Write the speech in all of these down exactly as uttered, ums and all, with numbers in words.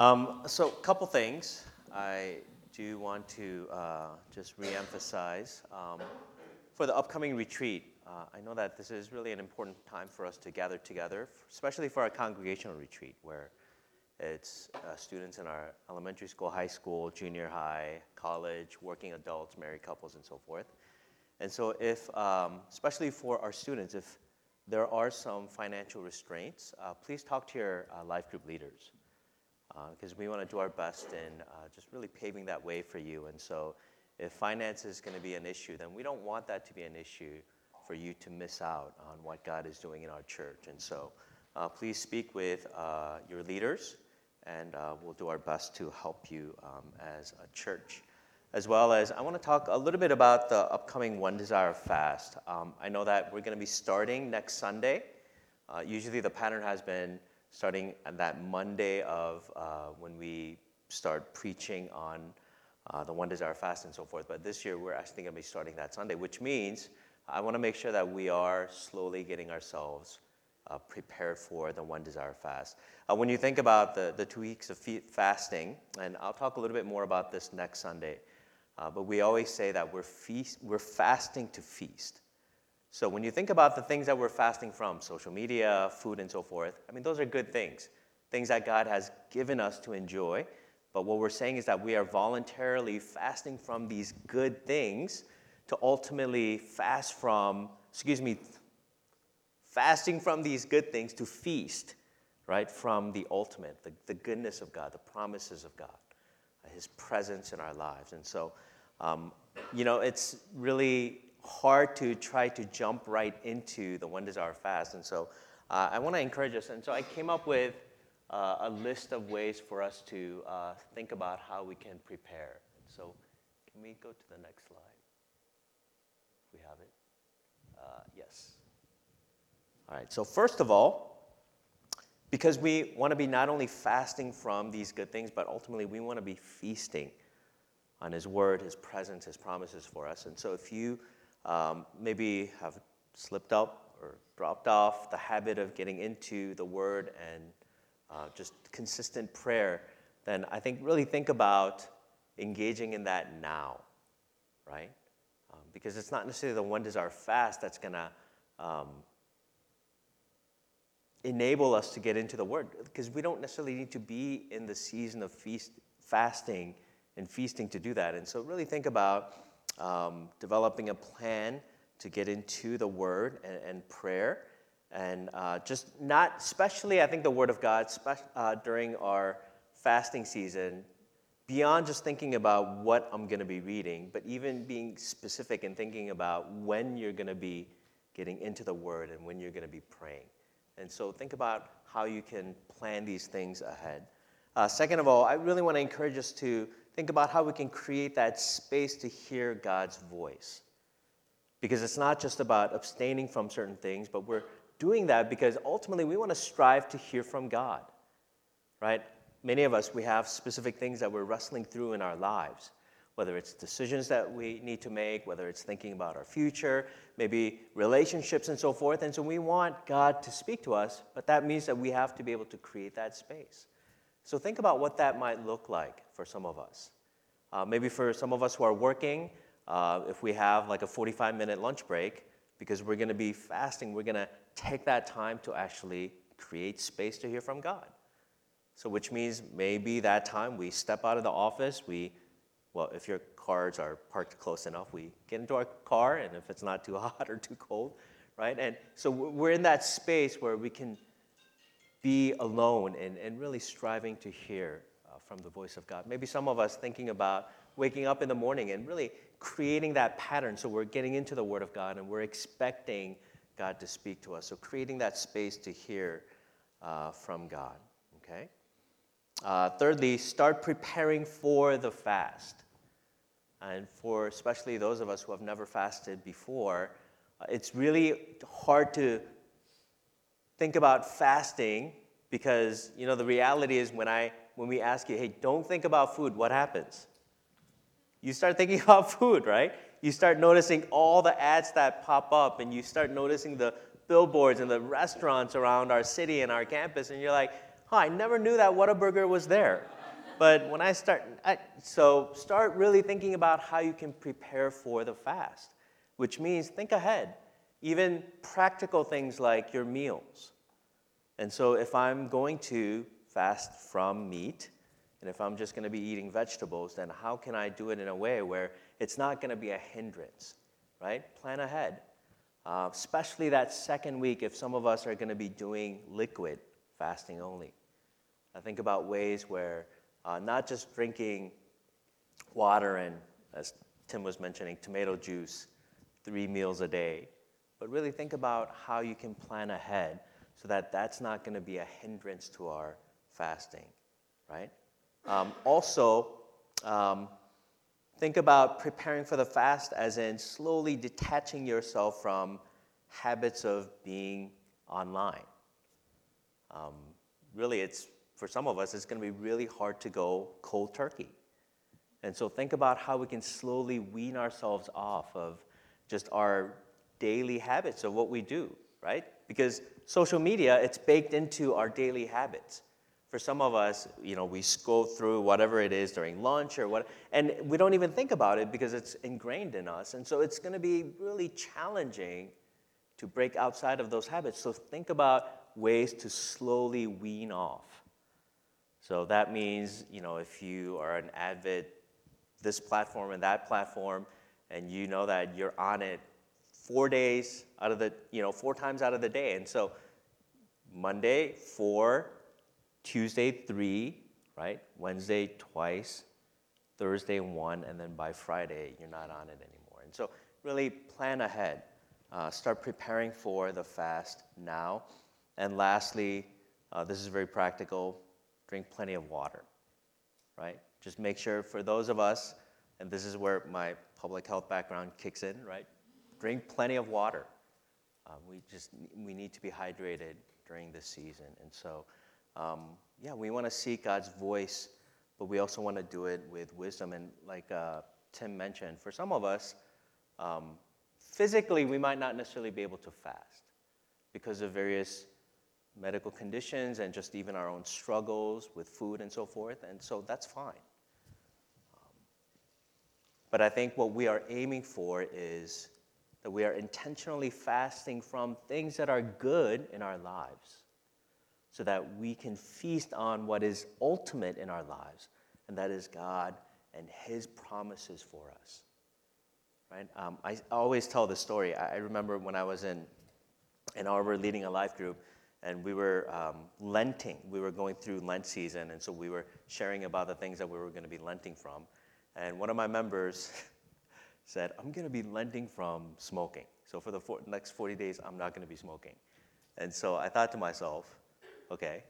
Um, so, a couple things I do want to uh, just reemphasize. Um, for the upcoming retreat, uh, I know that this is really an important time for us to gather together, especially for our congregational retreat, where it's uh, students in our elementary school, high school, junior high, college, working adults, married couples, and so forth. And so if, um, especially for our students, if there are some financial restraints, uh, please talk to your uh, life group leaders. Because uh, we want to do our best in uh, just really paving that way for you. And so if finance is going to be an issue, then we don't want that to be an issue for you to miss out on what God is doing in our church. And so uh, please speak with uh, your leaders, and uh, we'll do our best to help you um, as a church. As well as I want to talk a little bit about the upcoming One Desire Fast. Um, I know that we're going to be starting next Sunday. Uh, usually the pattern has been starting on that Monday of uh, when we start preaching on uh, the One Desire Fast and so forth. But this year, we're actually going to be starting that Sunday, which means I want to make sure that we are slowly getting ourselves uh, prepared for the One Desire Fast. Uh, when you think about the, the two weeks of fe- fasting, and I'll talk a little bit more about this next Sunday, uh, but we always say that we're, feast, we're fasting to feast. So when you think about the things that we're fasting from, social media, food, and so forth, I mean, those are good things, things that God has given us to enjoy. But what we're saying is that we are voluntarily fasting from these good things to ultimately fast from, excuse me, fasting from these good things to feast, right, from the ultimate, the, the goodness of God, the promises of God, His presence in our lives. And so, um, you know, it's really hard to try to jump right into the One Desire Fast. And so uh, I want to encourage us. And so I came up with uh, a list of ways for us to uh, think about how we can prepare. So can we go to the next slide? If we have it. Uh, yes. All right. So first of all, because we want to be not only fasting from these good things, but ultimately we want to be feasting on His Word, His presence, His promises for us. And so if you Um, maybe have slipped up or dropped off the habit of getting into the Word and uh, just consistent prayer, then I think really think about engaging in that now, right? Um, because it's not necessarily the One Desire Fast that's going to um, enable us to get into the Word, because we don't necessarily need to be in the season of feast, fasting and feasting to do that. And so really think about Um, developing a plan to get into the Word and, and prayer, and uh, just not, especially I think the Word of God spe- uh, during our fasting season, beyond just thinking about what I'm going to be reading, but even being specific and thinking about when you're going to be getting into the Word and when you're going to be praying. And so think about how you can plan these things ahead. Uh, second of all, I really want to encourage us to think about how we can create that space to hear God's voice. Because it's not just about abstaining from certain things, but we're doing that because ultimately we want to strive to hear from God, right? Many of us, we have specific things that we're wrestling through in our lives, whether it's decisions that we need to make, whether it's thinking about our future, maybe relationships and so forth. And so we want God to speak to us, but that means that we have to be able to create that space. So think about what that might look like for some of us. Uh, maybe for some of us who are working, uh, if we have like a forty-five minute lunch break, because we're going to be fasting, we're going to take that time to actually create space to hear from God. So which means maybe that time we step out of the office, we, well, if your cars are parked close enough, we get into our car, and if it's not too hot or too cold, right? And so we're in that space where we can be alone and, and really striving to hear uh, from the voice of God. Maybe some of us thinking about waking up in the morning and really creating that pattern, so we're getting into the Word of God and we're expecting God to speak to us. So creating that space to hear uh, from God, okay? Uh, thirdly, start preparing for the fast. And for especially those of us who have never fasted before, uh, it's really hard to think about fasting, because, you know, the reality is when I when we ask you, hey, don't think about food, what happens? You start thinking about food, right? You start noticing all the ads that pop up, and you start noticing the billboards and the restaurants around our city and our campus, and you're like, huh, I never knew that Whataburger was there. But when I start, I, so start really thinking about how you can prepare for the fast, which means think ahead, even practical things like your meals. And so if I'm going to fast from meat, and if I'm just going to be eating vegetables, then how can I do it in a way where it's not going to be a hindrance, right? Plan ahead. Uh, especially that second week if some of us are going to be doing liquid fasting only. I think about ways where uh, not just drinking water and, as Tim was mentioning, tomato juice three meals a day, but really think about how you can plan ahead so that that's not going to be a hindrance to our fasting, right? Um, also, um, think about preparing for the fast as in slowly detaching yourself from habits of being online. Um, really, it's for some of us, it's going to be really hard to go cold turkey. And so think about how we can slowly wean ourselves off of just our daily habits of what we do, right? Because social media, it's baked into our daily habits. For some of us, you know, we scroll through whatever it is during lunch or what, and we don't even think about it because it's ingrained in us. And so it's going to be really challenging to break outside of those habits. So think about ways to slowly wean off. So that means, you know, if you are an avid this platform and that platform, and you know that you're on it four days out of the, you know, four times out of the day. And so Monday, four, Tuesday, three, right? Wednesday, twice, Thursday, one, and then by Friday, you're not on it anymore. And so really plan ahead. Uh, start preparing for the fast now. And lastly, uh, this is very practical, drink plenty of water, right? Just make sure for those of us, and this is where my public health background kicks in, right? Drink plenty of water. Um, we just, we need to be hydrated during this season. And so, um, yeah, we want to seek God's voice, but we also want to do it with wisdom. And like uh, Tim mentioned, for some of us, um, physically, we might not necessarily be able to fast because of various medical conditions and just even our own struggles with food and so forth, and so that's fine. Um, but I think what we are aiming for is that we are intentionally fasting from things that are good in our lives so that we can feast on what is ultimate in our lives, and that is God and His promises for us. Right? Um, I always tell this story. I remember when I was in Ann Arbor leading a life group, and we were um, Lenting. We were going through Lent season, and so we were sharing about the things that we were going to be Lenting from. And one of my members said, I'm going to be Lenting from smoking. So for the for- next forty days, I'm not going to be smoking. And so I thought to myself, okay,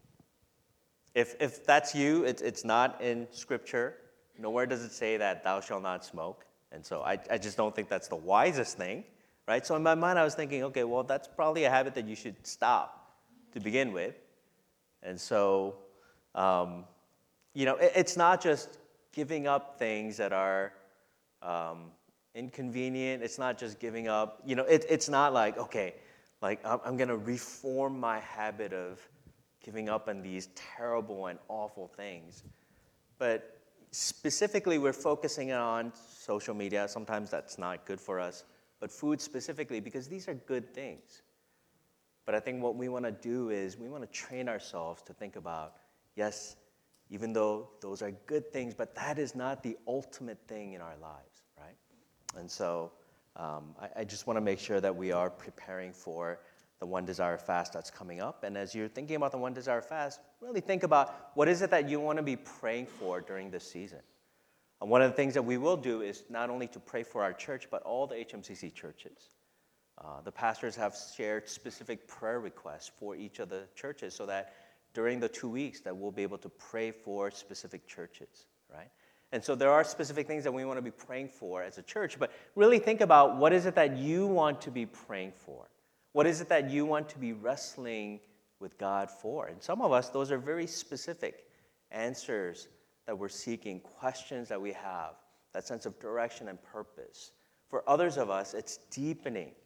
if if that's you, it's, it's not in Scripture. Nowhere does it say that thou shalt not smoke. And so I, I just don't think that's the wisest thing, right? So in my mind, I was thinking, okay, well, that's probably a habit that you should stop to begin with. And so, um, you know, it, it's not just giving up things that are um, inconvenient. It's not just giving up, you know, it, it's not like, okay, like I'm, I'm going to reform my habit of giving up on these terrible and awful things. But specifically, we're focusing on social media. Sometimes that's not good for us, but food specifically, because these are good things. But I think what we want to do is we want to train ourselves to think about, yes, even though those are good things, but that is not the ultimate thing in our lives, right? And so um, I, I just want to make sure that we are preparing for the One Desire fast that's coming up. And as you're thinking about the One Desire fast, really think about what is it that you want to be praying for during this season. And one of the things that we will do is not only to pray for our church, but all the H M C C churches. Uh, the pastors have shared specific prayer requests for each of the churches so that during the two weeks that we'll be able to pray for specific churches, right? And so there are specific things that we want to be praying for as a church, but really think about what is it that you want to be praying for? What is it that you want to be wrestling with God for? And some of us, those are very specific answers that we're seeking, questions that we have, that sense of direction and purpose. For others of us, it's deepening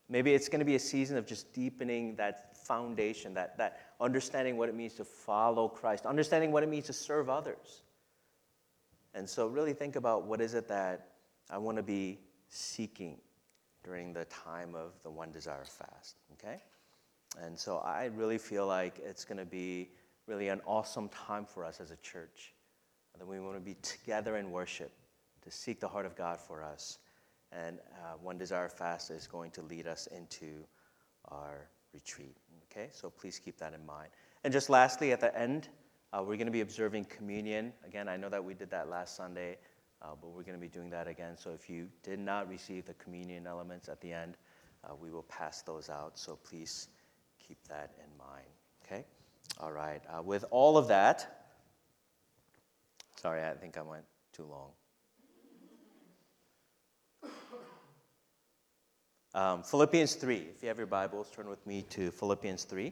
Maybe it's going to be a season of just deepening that foundation, that, that understanding what it means to follow Christ, understanding what it means to serve others. And so really think about what is it that I want to be seeking during the time of the One Desire fast, okay? And so I really feel like it's going to be really an awesome time for us as a church. That we want to be together in worship to seek the heart of God for us. And uh, One Desire fast is going to lead us into our retreat, okay? So please keep that in mind. And just lastly, at the end, uh, we're going to be observing communion. Again, I know that we did that last Sunday, uh, but we're going to be doing that again. So if you did not receive the communion elements at the end, uh, we will pass those out. So please keep that in mind, okay? All right. Uh, with all of that, sorry, I think I went too long. Um, Philippians three. If you have your Bibles, turn with me to Philippians three.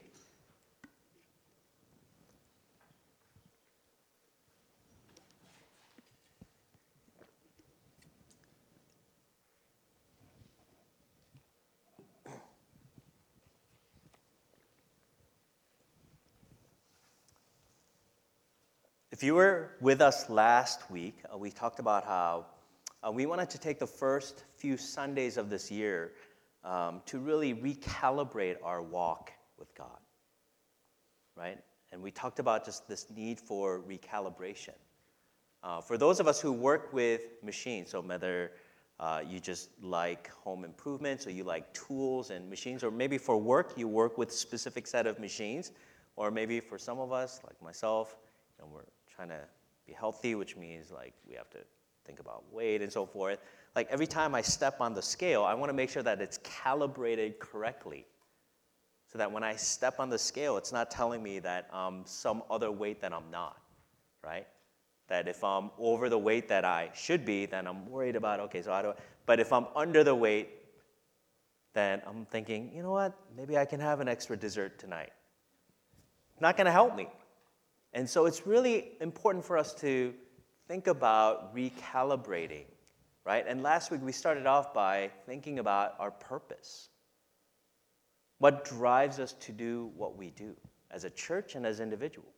If you were with us last week, uh, we talked about how uh, we wanted to take the first few Sundays of this year um, to really recalibrate our walk with God, right? And we talked about just this need for recalibration. Uh, for those of us who work with machines, so whether uh, you just like home improvements or you like tools and machines, or maybe for work you work with a specific set of machines, or maybe for some of us, like myself, you know, we're trying to be healthy, which means like we have to think about weight and so forth. Like every time I step on the scale, I want to make sure that it's calibrated correctly, so that when I step on the scale, it's not telling me that I'm some other weight that I'm not, right? That if I'm over the weight that I should be, then I'm worried about, okay, so how do I, but if I'm under the weight, then I'm thinking, you know what, maybe I can have an extra dessert tonight. Not going to help me. And so it's really important for us to think about recalibrating, right? And last week we started off by thinking about our purpose. What drives us to do what we do as a church and as individuals?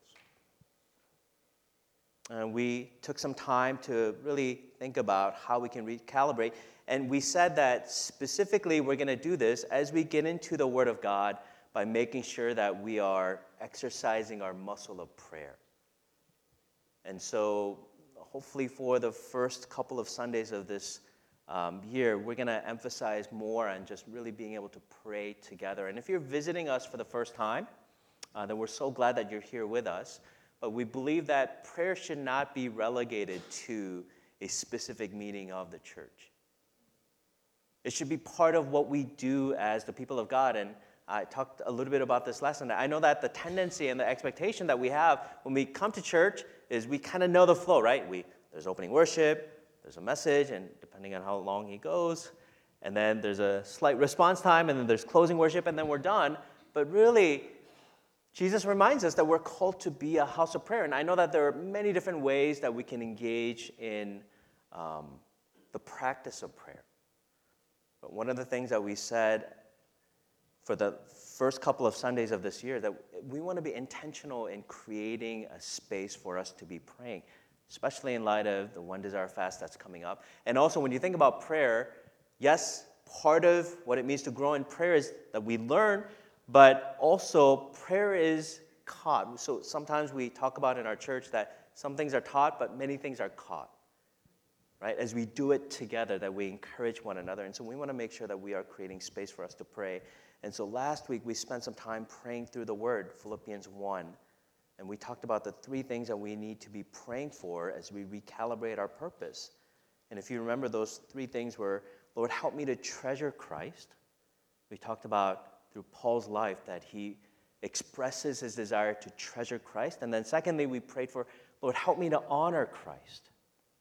And we took some time to really think about how we can recalibrate. And we said that specifically we're going to do this as we get into the Word of God by making sure that we are exercising our muscle of prayer. And so hopefully for the first couple of Sundays of this um, year, we're going to emphasize more on just really being able to pray together. And if you're visiting us for the first time, uh, then we're so glad that you're here with us. But we believe that prayer should not be relegated to a specific meeting of the church. It should be part of what we do as the people of God. And I talked a little bit about this last night. I know that the tendency and the expectation that we have when we come to church is we kind of know the flow, right? We There's opening worship, there's a message, and depending on how long he goes, and then there's a slight response time, and then there's closing worship, and then we're done. But really, Jesus reminds us that we're called to be a house of prayer. And I know that there are many different ways that we can engage in um, the practice of prayer. But one of the things that we said for the first couple of Sundays of this year, that we want to be intentional in creating a space for us to be praying, especially in light of the One Desire fast that's coming up. And also, when you think about prayer, yes, part of what it means to grow in prayer is that we learn, but also prayer is caught. So sometimes we talk about in our church that some things are taught, but many things are caught, right? As we do it together, that we encourage one another. And so we want to make sure that we are creating space for us to pray. And so last week we spent some time praying through the Word, Philippians one. And we talked about the three things that we need to be praying for as we recalibrate our purpose. And if you remember, those three things were, Lord, help me to treasure Christ. We talked about through Paul's life that he expresses his desire to treasure Christ. And then secondly, we prayed for, Lord, help me to honor Christ.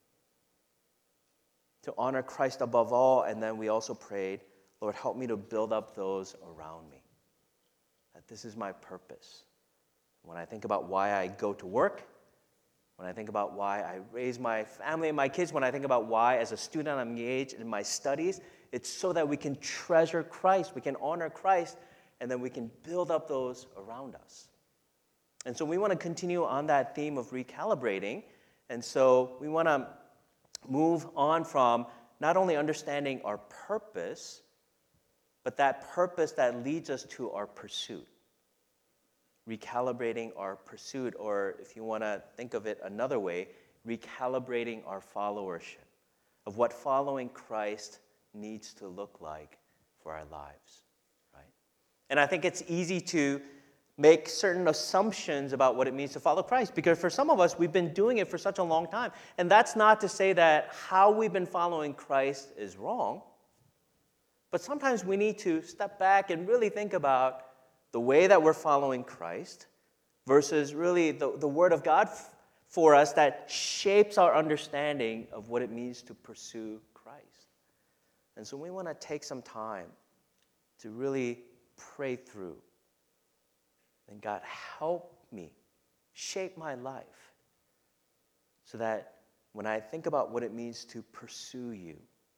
To honor Christ above all. And then we also prayed, Lord, help me to build up those around me. That this is my purpose. When I think about why I go to work, when I think about why I raise my family and my kids, when I think about why as a student I'm engaged in my studies, it's so that we can treasure Christ, we can honor Christ, and then we can build up those around us. And so we want to continue on that theme of recalibrating. And so we want to move on from not only understanding our purpose, but that purpose that leads us to our pursuit. Recalibrating our pursuit, or if you want to think of it another way, recalibrating our followership of what following Christ needs to look like for our lives, right? And I think it's easy to make certain assumptions about what it means to follow Christ, because for some of us, we've been doing it for such a long time. And that's not to say that how we've been following Christ is wrong, but sometimes we need to step back and really think about the way that we're following Christ versus really the, the Word of God f- for us that shapes our understanding of what it means to pursue Christ. And so we want to take some time to really pray through. And God, help me shape my life so that when I think about what it means to pursue you,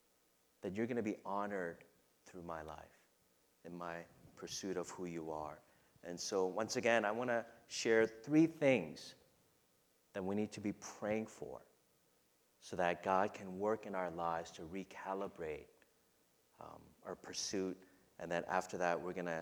that you're going to be honored through my life and my pursuit of who you are. And so once again, I want to share three things that we need to be praying for so that God can work in our lives to recalibrate um, our pursuit. And then after that, we're going to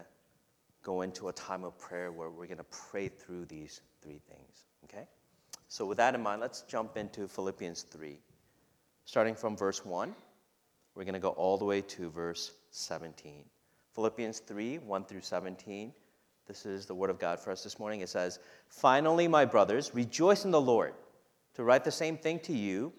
go into a time of prayer where we're going to pray through these three things, okay? So with that in mind, let's jump into Philippians three. Starting from verse one, we're going to go all the way to verse seventeen. Philippians three, one through seventeen. This is the word of God for us this morning. It says, "Finally, my brothers, rejoice in the Lord. To write the same thing to you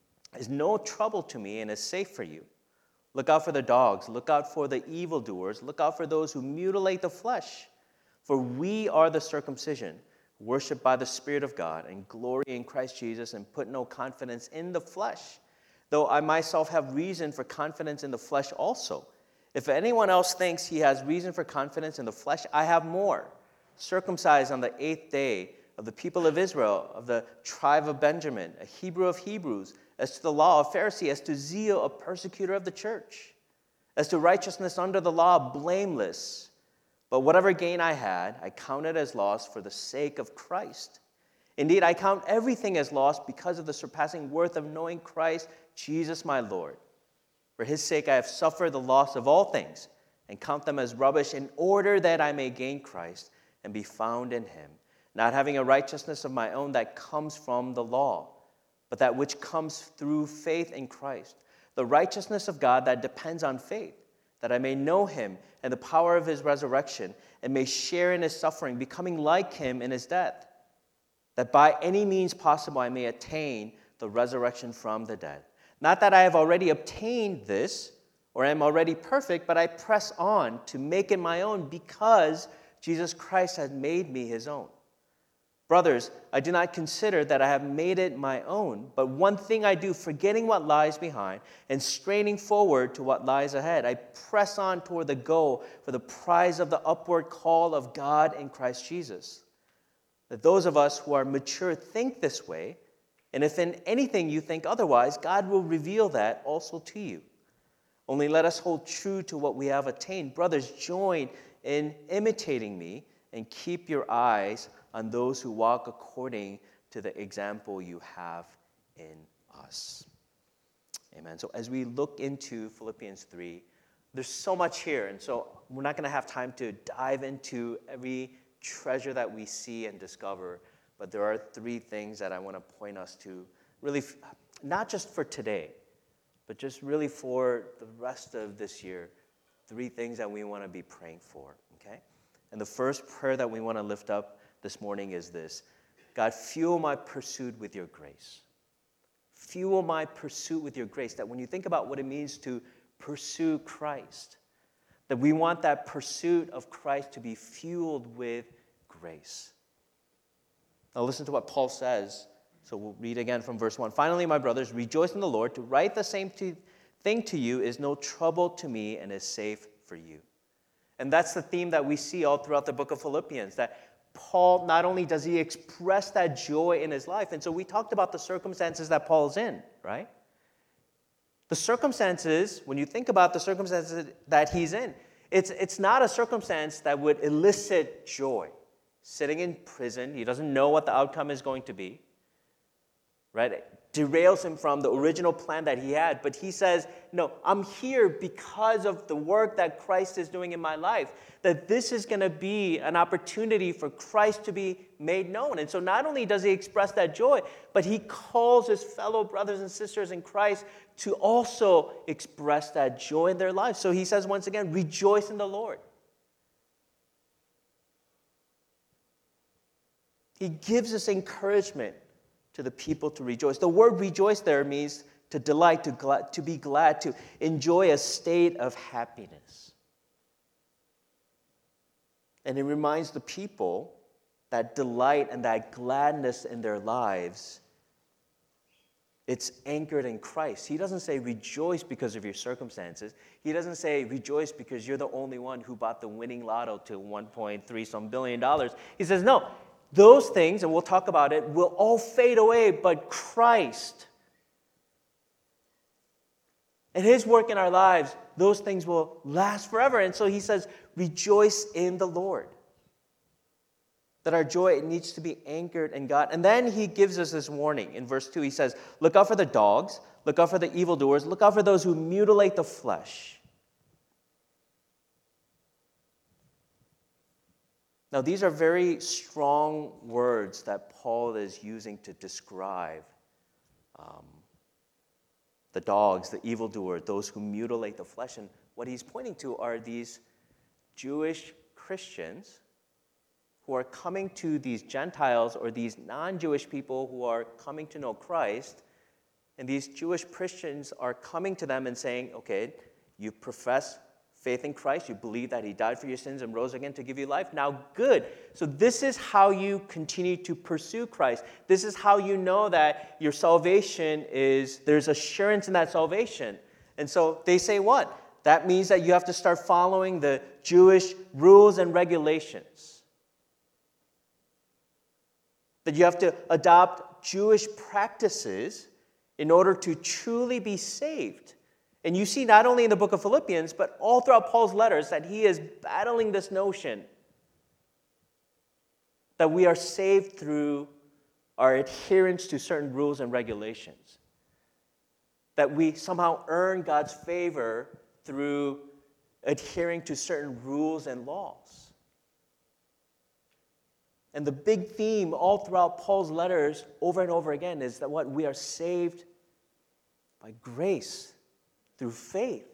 is no trouble to me and is safe for you. Look out for the dogs. Look out for the evildoers. Look out for those who mutilate the flesh. For we are the circumcision, worship by the Spirit of God, and glory in Christ Jesus, and put no confidence in the flesh. Though I myself have reason for confidence in the flesh also. If anyone else thinks he has reason for confidence in the flesh, I have more. Circumcised on the eighth day, of the people of Israel, of the tribe of Benjamin, a Hebrew of Hebrews, as to the law, a Pharisee, as to zeal, a persecutor of the church, as to righteousness under the law, blameless. But whatever gain I had, I counted as loss for the sake of Christ. Indeed, I count everything as loss because of the surpassing worth of knowing Christ Jesus my Lord. For his sake I have suffered the loss of all things, and count them as rubbish, in order that I may gain Christ and be found in him, not having a righteousness of my own that comes from the law, but that which comes through faith in Christ, the righteousness of God that depends on faith, that I may know him and the power of his resurrection, and may share in his suffering, becoming like him in his death, that by any means possible I may attain the resurrection from the dead. Not that I have already obtained this, or am already perfect, but I press on to make it my own, because Jesus Christ has made me his own. Brothers, I do not consider that I have made it my own, but one thing I do, forgetting what lies behind and straining forward to what lies ahead, I press on toward the goal for the prize of the upward call of God in Christ Jesus. That those of us who are mature think this way, and if in anything you think otherwise, God will reveal that also to you. Only let us hold true to what we have attained. Brothers, join in imitating me and keep your eyes on those who walk according to the example you have in us. Amen. So as we look into Philippians three, there's so much here. And so we're not going to have time to dive into every treasure that we see and discover. But there are three things that I want to point us to, really, not just for today, but just really for the rest of this year. Three things that we want to be praying for, okay? And the first prayer that we want to lift up this morning is this: God, fuel my pursuit with your grace. Fuel my pursuit with your grace. That when you think about what it means to pursue Christ, that we want that pursuit of Christ to be fueled with grace. Now listen to what Paul says. So we'll read again from verse one. Finally, my brothers, rejoice in the Lord. To write the same to, thing to you is no trouble to me and is safe for you. And that's the theme that we see all throughout the book of Philippians, that Paul, not only does he express that joy in his life, and so we talked about the circumstances that Paul's in, right? The circumstances, when you think about the circumstances that he's in, it's, it's not a circumstance that would elicit joy. Sitting in prison, he doesn't know what the outcome is going to be, right? It derails him from the original plan that he had, but he says, no, I'm here because of the work that Christ is doing in my life, that this is going to be an opportunity for Christ to be made known. And so not only does he express that joy, but he calls his fellow brothers and sisters in Christ to also express that joy in their lives. So he says once again, rejoice in the Lord. He gives us encouragement to the people to rejoice. The word rejoice there means to delight, to, glad, to be glad, to enjoy a state of happiness. And it reminds the people that delight and that gladness in their lives, it's anchored in Christ. He doesn't say rejoice because of your circumstances. He doesn't say rejoice because you're the only one who bought the winning lotto to one point three some billion dollars. He says, no, those things, and we'll talk about it, will all fade away, but Christ and his work in our lives, those things will last forever. And so he says, rejoice in the Lord. That our joy, it needs to be anchored in God. And then he gives us this warning. In verse two, he says, look out for the dogs, look out for the evildoers, look out for those who mutilate the flesh. Now, these are very strong words that Paul is using to describe um, the dogs, the evildoer, those who mutilate the flesh. And what he's pointing to are these Jewish Christians who are coming to these Gentiles or these non-Jewish people who are coming to know Christ. And these Jewish Christians are coming to them and saying, okay, you profess faith in Christ, you believe that he died for your sins and rose again to give you life. Now, good. So this is how you continue to pursue Christ. This is how you know that your salvation is, there's assurance in that salvation. And so they say what? That means that you have to start following the Jewish rules and regulations. That you have to adopt Jewish practices in order to truly be saved. And you see not only in the book of Philippians, but all throughout Paul's letters that he is battling this notion that we are saved through our adherence to certain rules and regulations. That we somehow earn God's favor through adhering to certain rules and laws. And the big theme all throughout Paul's letters over and over again is that what? We are saved by grace. Through faith.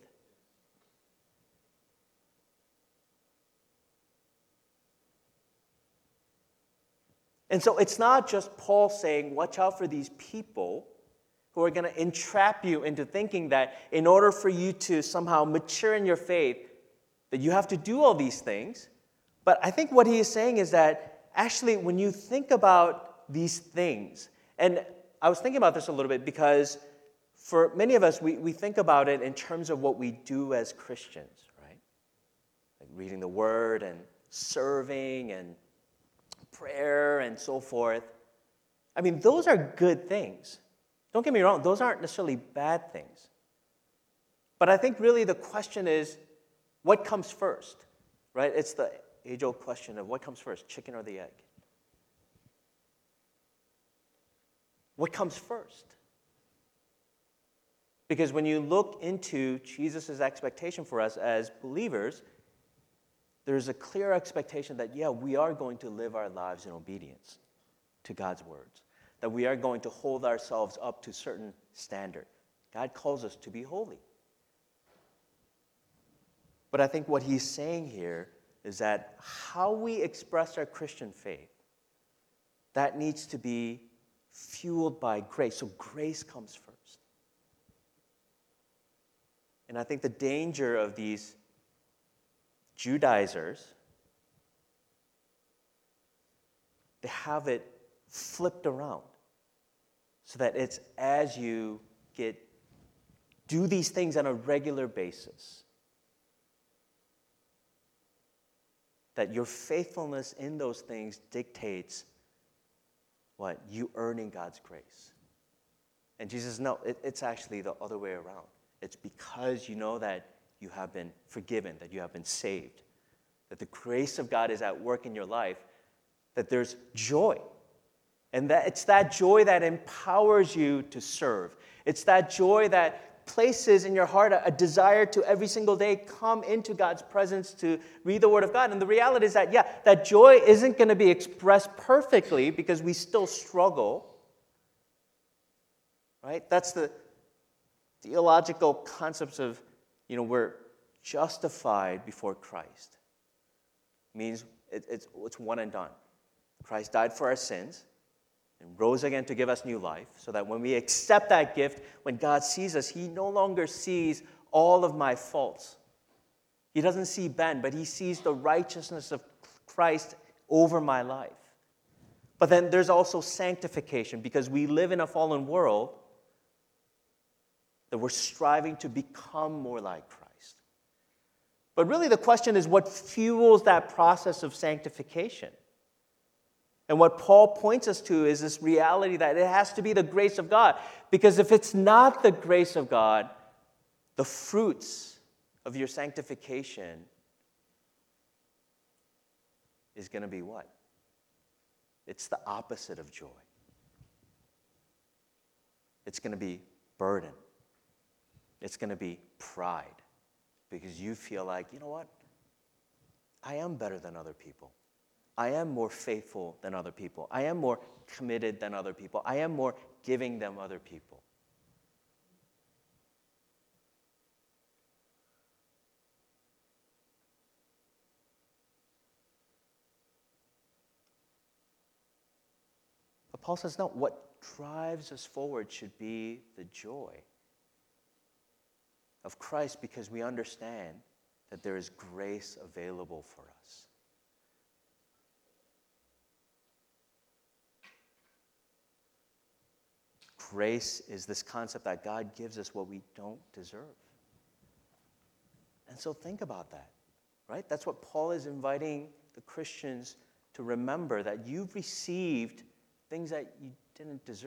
And so it's not just Paul saying, watch out for these people who are going to entrap you into thinking that in order for you to somehow mature in your faith, that you have to do all these things. But I think what he is saying is that actually when you think about these things, and I was thinking about this a little bit because for many of us, we, we think about it in terms of what we do as Christians, right? Like reading the Word and serving and prayer and so forth. I mean, those are good things. Don't get me wrong, those aren't necessarily bad things. But I think really the question is, what comes first, right? It's the age-old question of what comes first, chicken or the egg? What comes first? Because when you look into Jesus' expectation for us as believers, there's a clear expectation that, yeah, we are going to live our lives in obedience to God's words, that we are going to hold ourselves up to certain standard. God calls us to be holy. But I think what he's saying here is that how we express our Christian faith, that needs to be fueled by grace. So grace comes first. And I think the danger of these Judaizers, they have it flipped around so that it's as you get do these things on a regular basis, that your faithfulness in those things dictates what? You earning God's grace. And Jesus, no, it, it's actually the other way around. It's because you know that you have been forgiven, that you have been saved, that the grace of God is at work in your life, that there's joy. And that it's that joy that empowers you to serve. It's that joy that places in your heart a, a desire to every single day come into God's presence to read the Word of God. And the reality is that, yeah, that joy isn't going to be expressed perfectly because we still struggle. Right? That's the theological concepts of, you know, we're justified before Christ. It means it, it's, it's one and done. Christ died for our sins and rose again to give us new life, so that when we accept that gift, when God sees us, he no longer sees all of my faults. He doesn't see Ben, but he sees the righteousness of Christ over my life. But then there's also sanctification, because we live in a fallen world that we're striving to become more like Christ. But really the question is, what fuels that process of sanctification? And what Paul points us to is this reality that it has to be the grace of God. Because if it's not the grace of God, the fruits of your sanctification is going to be what? It's the opposite of joy. It's going to be burden. It's going to be pride. Because you feel like, you know what? I am better than other people. I am more faithful than other people. I am more committed than other people. I am more giving than other people. But Paul says, no, what drives us forward should be the joy of Christ, because we understand that there is grace available for us. Grace is this concept that God gives us what we don't deserve. And so think about that, right? That's what Paul is inviting the Christians to remember, that you've received things that you didn't deserve.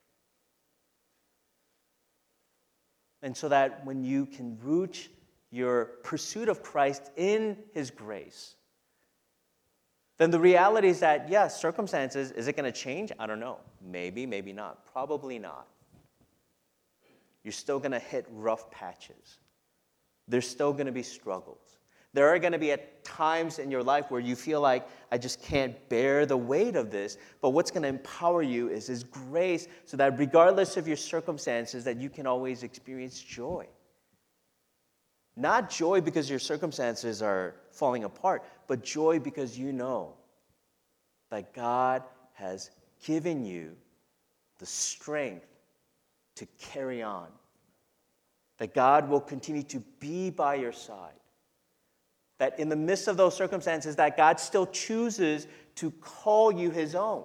And so that when you can root your pursuit of Christ in his grace, then the reality is that, yes, circumstances, is it going to change? I don't know. Maybe, maybe not. Probably not. You're still going to hit rough patches. There's still going to be struggles. There are going to be at times in your life where you feel like, I just can't bear the weight of this. But what's going to empower you is his grace, so that regardless of your circumstances, that you can always experience joy. Not joy because your circumstances are falling apart, but joy because you know that God has given you the strength to carry on. That God will continue to be by your side. That in the midst of those circumstances, that God still chooses to call you his own.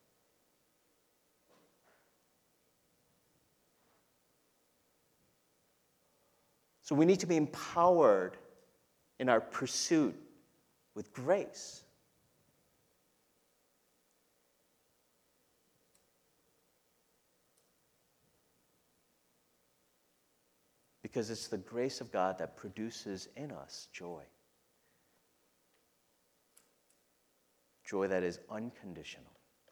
So we need to be empowered in our pursuit with grace. Because it's the grace of God that produces in us joy. Joy that is unconditional.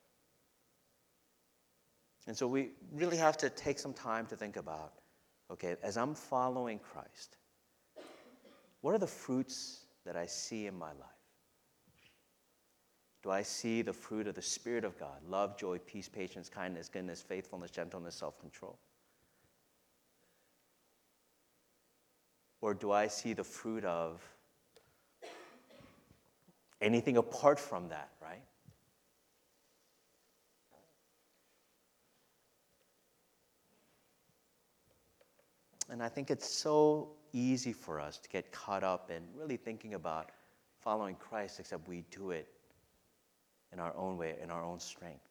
And so we really have to take some time to think about, okay, as I'm following Christ, what are the fruits that I see in my life? Do I see the fruit of the Spirit of God? Love, joy, peace, patience, kindness, goodness, faithfulness, gentleness, self-control. Or do I see the fruit of anything apart from that, right? And I think it's so easy for us to get caught up in really thinking about following Christ, except we do it in our own way, in our own strength.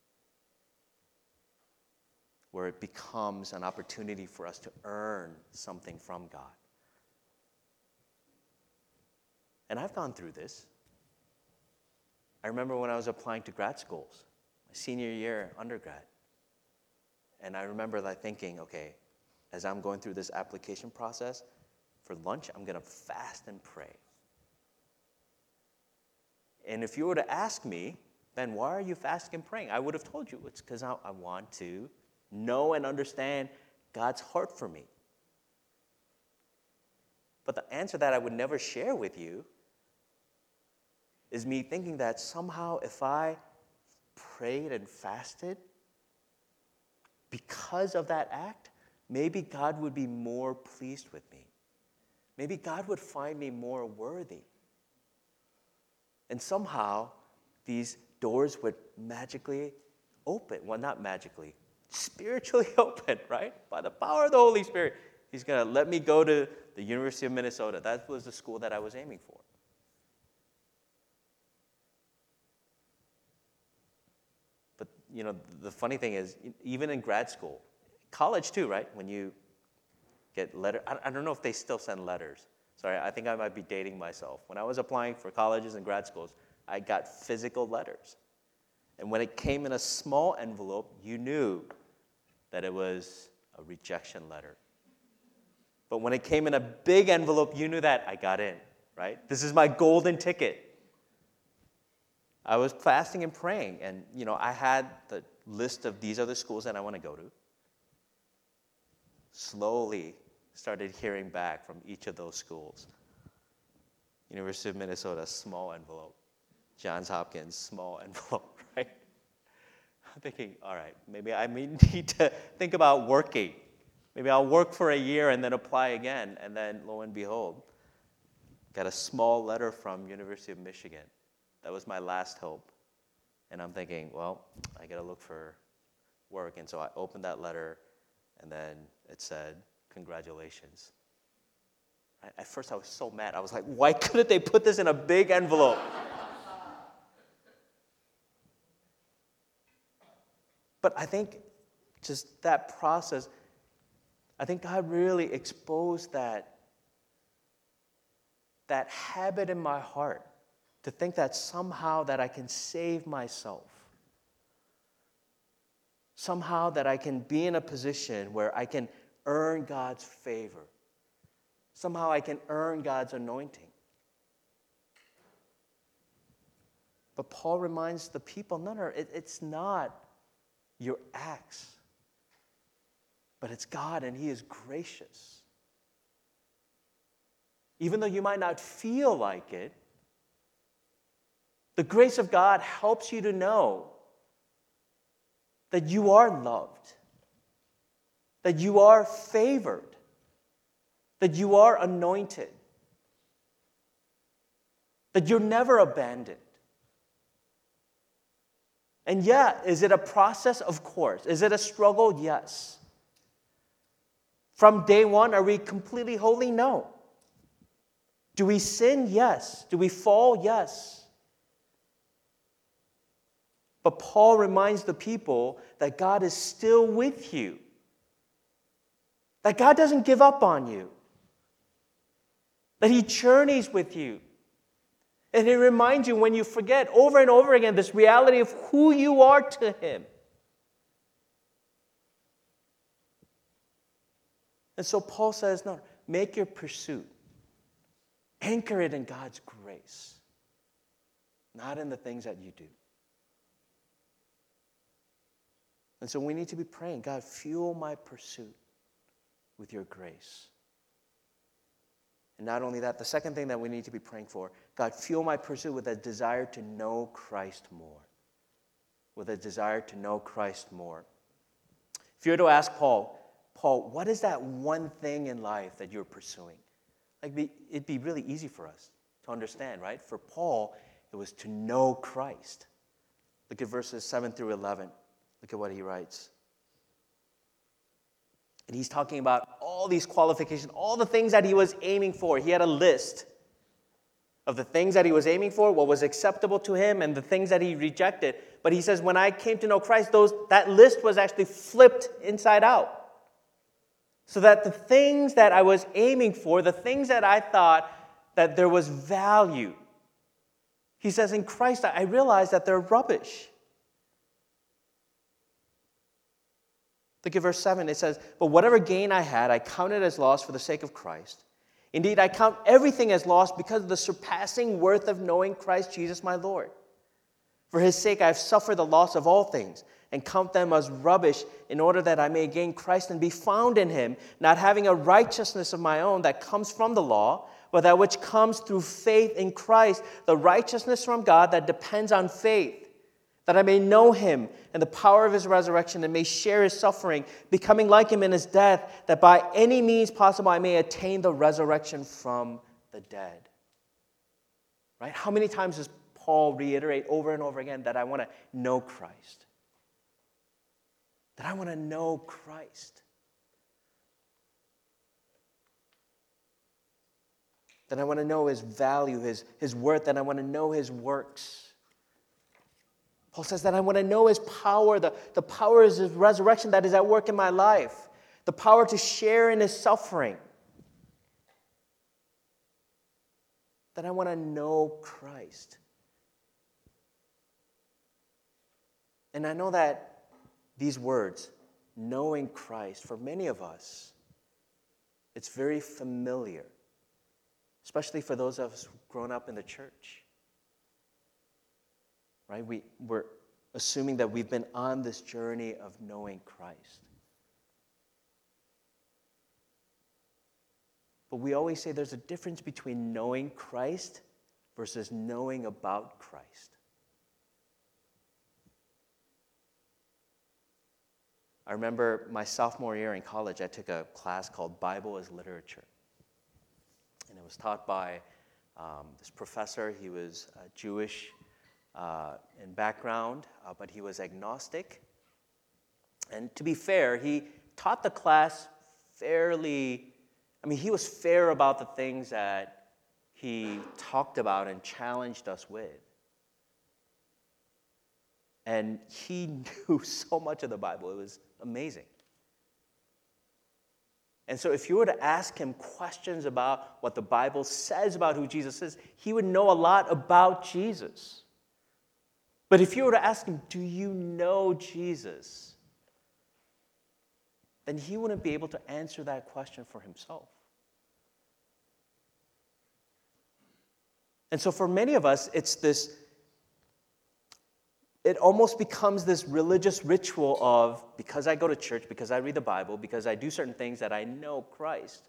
Where it becomes an opportunity for us to earn something from God. And I've gone through this. I remember when I was applying to grad schools, my senior year undergrad. And I remember like thinking, okay, as I'm going through this application process, for lunch, I'm going to fast and pray. And if you were to ask me, then why are you fasting and praying? I would have told you it's because I, I want to know and understand God's heart for me. But the answer that I would never share with you is me thinking that somehow if I prayed and fasted, because of that act, maybe God would be more pleased with me. Maybe God would find me more worthy. And somehow, these doors would magically open. Well, not magically, spiritually open, right? By the power of the Holy Spirit. He's going to let me go to the University of Minnesota. That was the school that I was aiming for. But, you know, the funny thing is, even in grad school, college too, right? When you get letter, I don't know if they still send letters. Sorry, I think I might be dating myself. When I was applying for colleges and grad schools, I got physical letters. And when it came in a small envelope, you knew that it was a rejection letter. But when it came in a big envelope, you knew that I got in, right? This is my golden ticket. I was fasting and praying, and you know, I had the list of these are the schools that I want to go to. Slowly started hearing back from each of those schools. University of Minnesota, small envelope. Johns Hopkins, small envelope, right? I'm thinking, all right, maybe I need to think about working. Maybe I'll work for a year and then apply again. And then, lo and behold, got a small letter from University of Michigan. That was my last hope. And I'm thinking, well, I got to look for work. And so I opened that letter, and then it said, congratulations. At first, I was so mad. I was like, why couldn't they put this in a big envelope? But I think just that process, I think God really exposed that, that habit in my heart to think that somehow that I can save myself. Somehow that I can be in a position where I can earn God's favor. Somehow I can earn God's anointing. But Paul reminds the people, no, no, it, it's not your acts, but it's God, and He is gracious. Even though you might not feel like it, the grace of God helps you to know that you are loved, that you are favored, that you are anointed, that you're never abandoned. And yeah, is it a process? Of course. Is it a struggle? Yes. From day one, are we completely holy? No. Do we sin? Yes. Do we fall? Yes. But Paul reminds the people that God is still with you. That God doesn't give up on you. That He journeys with you. And He reminds you when you forget over and over again this reality of who you are to Him. And so Paul says, no, make your pursuit. Anchor it in God's grace, not in the things that you do. And so we need to be praying, God, fuel my pursuit with your grace. And not only that, the second thing that we need to be praying for, God, fuel my pursuit with a desire to know Christ more. With a desire to know Christ more. If you were to ask Paul, Paul, what is that one thing in life that you're pursuing? Like, be, it'd be really easy for us to understand, right? For Paul, it was to know Christ. Look at verses seven through eleven. Look at what he writes. And he's talking about all these qualifications, all the things that he was aiming for. He had a list of the things that he was aiming for, what was acceptable to him, and the things that he rejected. But he says, when I came to know Christ, those that list was actually flipped inside out. So that the things that I was aiming for, the things that I thought that there was value He says, in Christ, I realize that they're rubbish. Look at verse seven. It says, but whatever gain I had, I counted as loss for the sake of Christ. Indeed, I count everything as loss because of the surpassing worth of knowing Christ Jesus my Lord. For his sake I have suffered the loss of all things, and count them as rubbish, in order that I may gain Christ and be found in him, not having a righteousness of my own that comes from the law, but that which comes through faith in Christ, the righteousness from God that depends on faith, that I may know him and the power of his resurrection, and may share his suffering, becoming like him in his death, that by any means possible I may attain the resurrection from the dead. Right? How many times does Paul reiterate over and over again that I want to know Christ? That I want to know Christ. That I want to know his value, his, his worth, that I want to know his works. Paul says that I want to know his power, the, the power of his resurrection that is at work in my life, the power to share in his suffering. That I want to know Christ. And I know that these words, knowing Christ, for many of us, it's very familiar, especially for those of us who've grown up in the church. Right? We, we're assuming that we've been on this journey of knowing Christ. But we always say there's a difference between knowing Christ versus knowing about Christ. I remember my sophomore year in college, I took a class called Bible as Literature. And it was taught by um, this professor. He was uh, Jewish uh, in background, uh, but he was agnostic. And to be fair, he taught the class fairly, I mean, he was fair about the things that he talked about and challenged us with. And he knew so much of the Bible. It was amazing. And so if you were to ask him questions about what the Bible says about who Jesus is, he would know a lot about Jesus. But if you were to ask him, do you know Jesus? Then he wouldn't be able to answer that question for himself. And so for many of us, it's this It almost becomes this religious ritual of, because I go to church, because I read the Bible, because I do certain things, that I know Christ.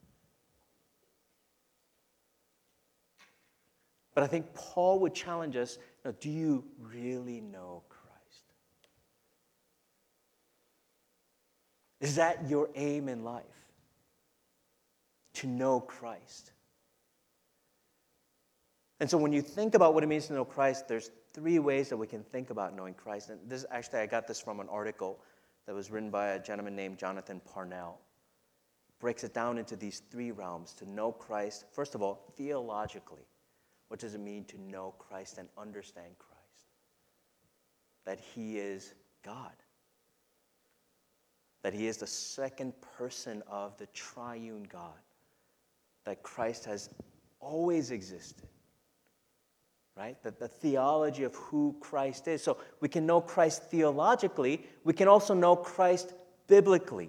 But I think Paul would challenge us, you know, do you really know Christ? Is that your aim in life? To know Christ? And so when you think about what it means to know Christ, there's three ways that we can think about knowing Christ. And this actually, I got this from an article that was written by a gentleman named Jonathan Parnell. It breaks it down into these three realms. To know Christ, first of all, theologically. What does it mean to know Christ and understand Christ? That he is God. That he is the second person of the triune God. That Christ has always existed. Right? The, the theology of who Christ is. So we can know Christ theologically. We can also know Christ biblically.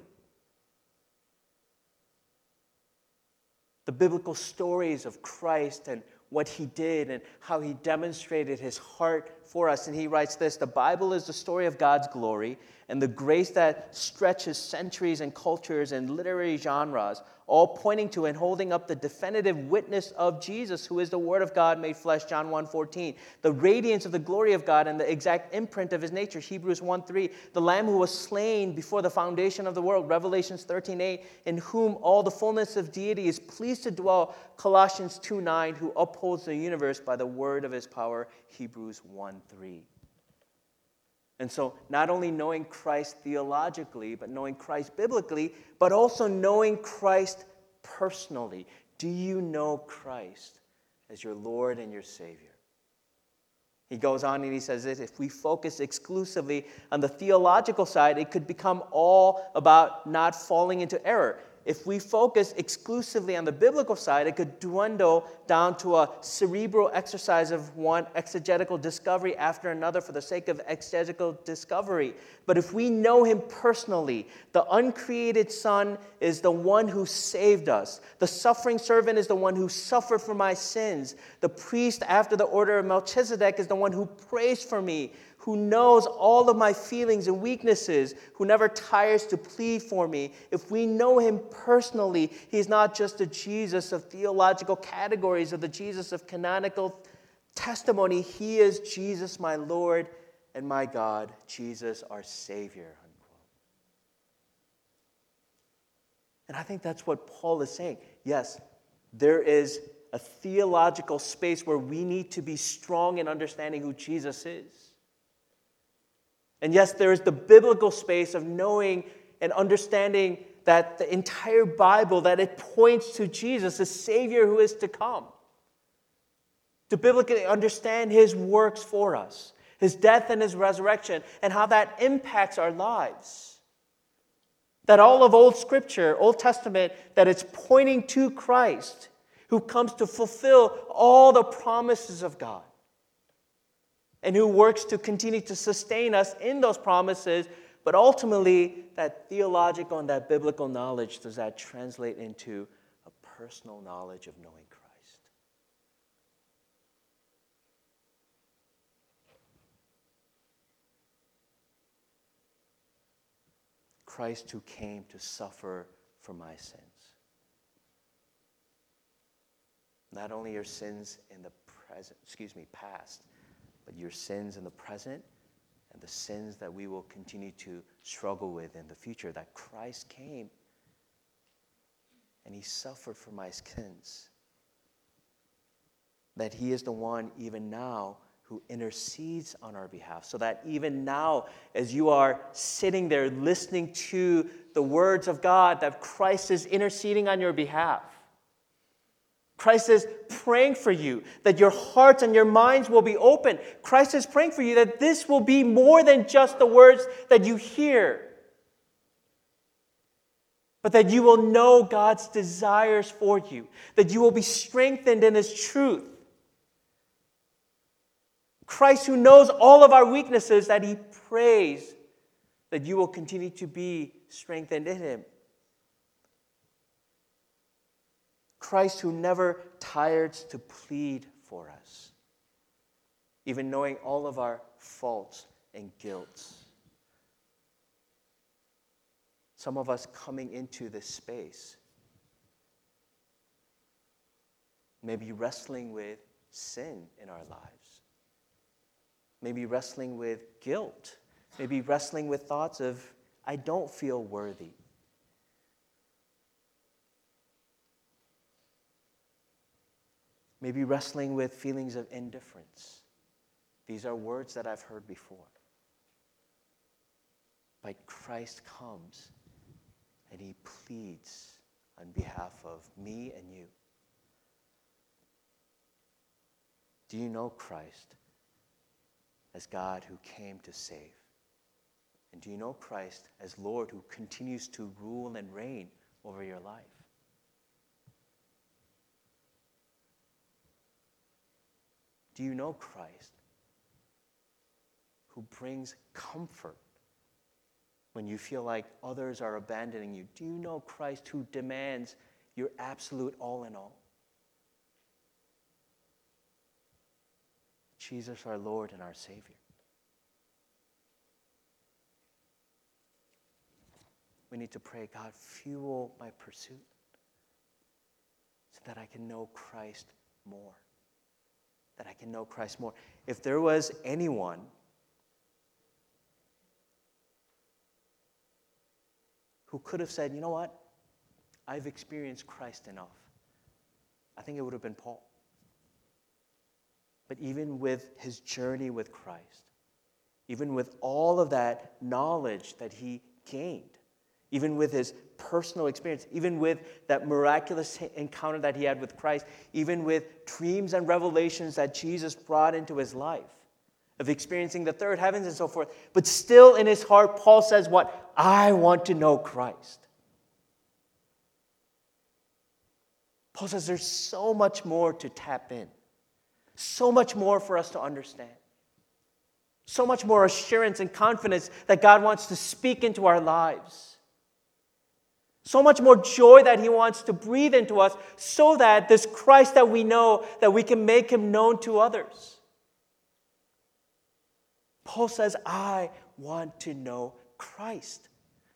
The biblical stories of Christ and what he did and how he demonstrated his heart for us. And he writes this: the Bible is the story of God's glory and the grace that stretches centuries and cultures and literary genres, all pointing to and holding up the definitive witness of Jesus, who is the Word of God made flesh, John one fourteen. The radiance of the glory of God and the exact imprint of his nature, Hebrews one three. The Lamb who was slain before the foundation of the world, Revelations thirteen eight. In whom all the fullness of deity is pleased to dwell, Colossians two nine. Who upholds the universe by the word of his power, Hebrews one three. And so not only knowing Christ theologically, but knowing Christ biblically, but also knowing Christ personally. Do you know Christ as your Lord and your Savior? He goes on and he says this: if we focus exclusively on the theological side, it could become all about not falling into error. if we focus exclusively on the biblical side, it could dwindle down to a cerebral exercise of one exegetical discovery after another for the sake of exegetical discovery. But if we know him personally, the uncreated Son is the one who saved us. The suffering servant is the one who suffered for my sins. The priest after the order of Melchizedek is the one who prays for me, who knows all of my feelings and weaknesses, who never tires to plead for me. If we know him personally, he's not just the Jesus of theological categories or the Jesus of canonical testimony. He is Jesus, my Lord and my God, Jesus, our Savior. And I think that's what Paul is saying. Yes, there is a theological space where we need to be strong in understanding who Jesus is. And yes, there is the biblical space of knowing and understanding that the entire Bible, that it points to Jesus, the Savior who is to come. To biblically understand his works for us, his death and his resurrection, and how that impacts our lives. That all of Old Scripture, Old Testament, that it's pointing to Christ, who comes to fulfill all the promises of God, and who works to continue to sustain us in those promises, but ultimately, that theological and that biblical knowledge, does that translate into a personal knowledge of knowing Christ? Christ who came to suffer for my sins. Not only your sins in the present, excuse me, past, but your sins in the present and the sins that we will continue to struggle with in the future. That Christ came and he suffered for my sins. That he is the one even now who intercedes on our behalf. So that even now, as you are sitting there listening to the words of God, that Christ is interceding on your behalf. Christ is praying for you, that your hearts and your minds will be open. Christ is praying for you that this will be more than just the words that you hear, but that you will know God's desires for you, that you will be strengthened in his truth. Christ who knows all of our weaknesses, that he prays that you will continue to be strengthened in him. Christ who never tires to plead for us, even knowing all of our faults and guilts. Some of us coming into this space maybe wrestling with sin in our lives, maybe wrestling with guilt, maybe wrestling with thoughts of, I don't feel worthy. Maybe wrestling with feelings of indifference. These are words that I've heard before. But Christ comes and he pleads on behalf of me and you. Do you know Christ as God who came to save? And do you know Christ as Lord who continues to rule and reign over your life? Do you know Christ who brings comfort when you feel like others are abandoning you? Do you know Christ who demands your absolute all in all? Jesus, our Lord and our Savior. We need to pray, God, fuel my pursuit so that I can know Christ more. That I can know Christ more. If there was anyone who could have said, you know what, I've experienced Christ enough, I think it would have been Paul. But even with his journey with Christ, even with all of that knowledge that he gained, even with his personal experience, even with that miraculous encounter that he had with Christ, even with dreams and revelations that Jesus brought into his life, of experiencing the third heavens and so forth. But still in his heart, Paul says what? I want to know Christ. Paul says there's so much more to tap in, so much more for us to understand, so much more assurance and confidence that God wants to speak into our lives, so much more joy that he wants to breathe into us so that this Christ that we know, that we can make him known to others. Paul says, I want to know Christ.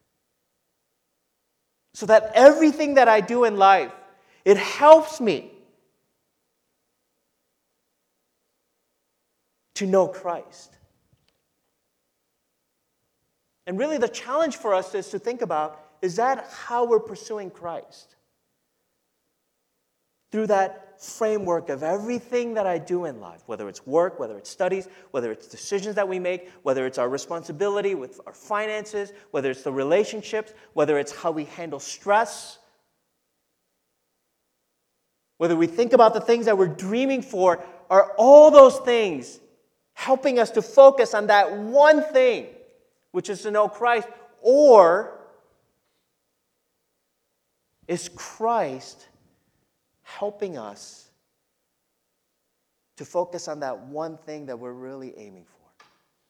So that everything that I do in life, it helps me to know Christ. And really the challenge for us is to think about, is that how we're pursuing Christ? Through that framework of everything that I do in life, whether it's work, whether it's studies, whether it's decisions that we make, whether it's our responsibility with our finances, whether it's the relationships, whether it's how we handle stress, whether we think about the things that we're dreaming for, are all those things helping us to focus on that one thing, which is to know Christ, or is Christ helping us to focus on that one thing that we're really aiming for?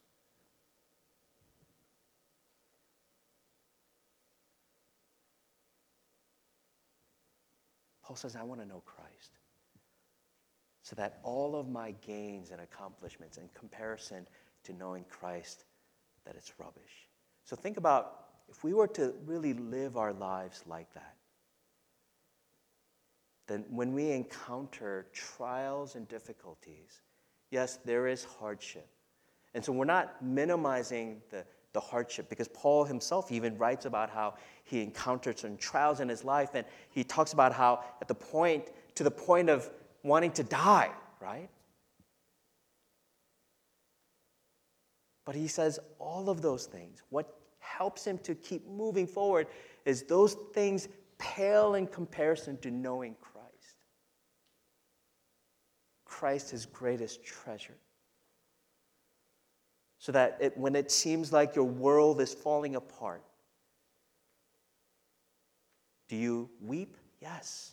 Paul says, I want to know Christ, so that all of my gains and accomplishments in comparison to knowing Christ, that it's rubbish. So think about if we were to really live our lives like that, then when we encounter trials and difficulties, yes, there is hardship. And so we're not minimizing the, the hardship, because Paul himself even writes about how he encountered certain trials in his life, and he talks about how at the point, to the point of wanting to die, right? But he says all of those things, what helps him to keep moving forward is those things pale in comparison to knowing Christ. Christ, his greatest treasure. So that it, when it seems like your world is falling apart, do you weep? Yes.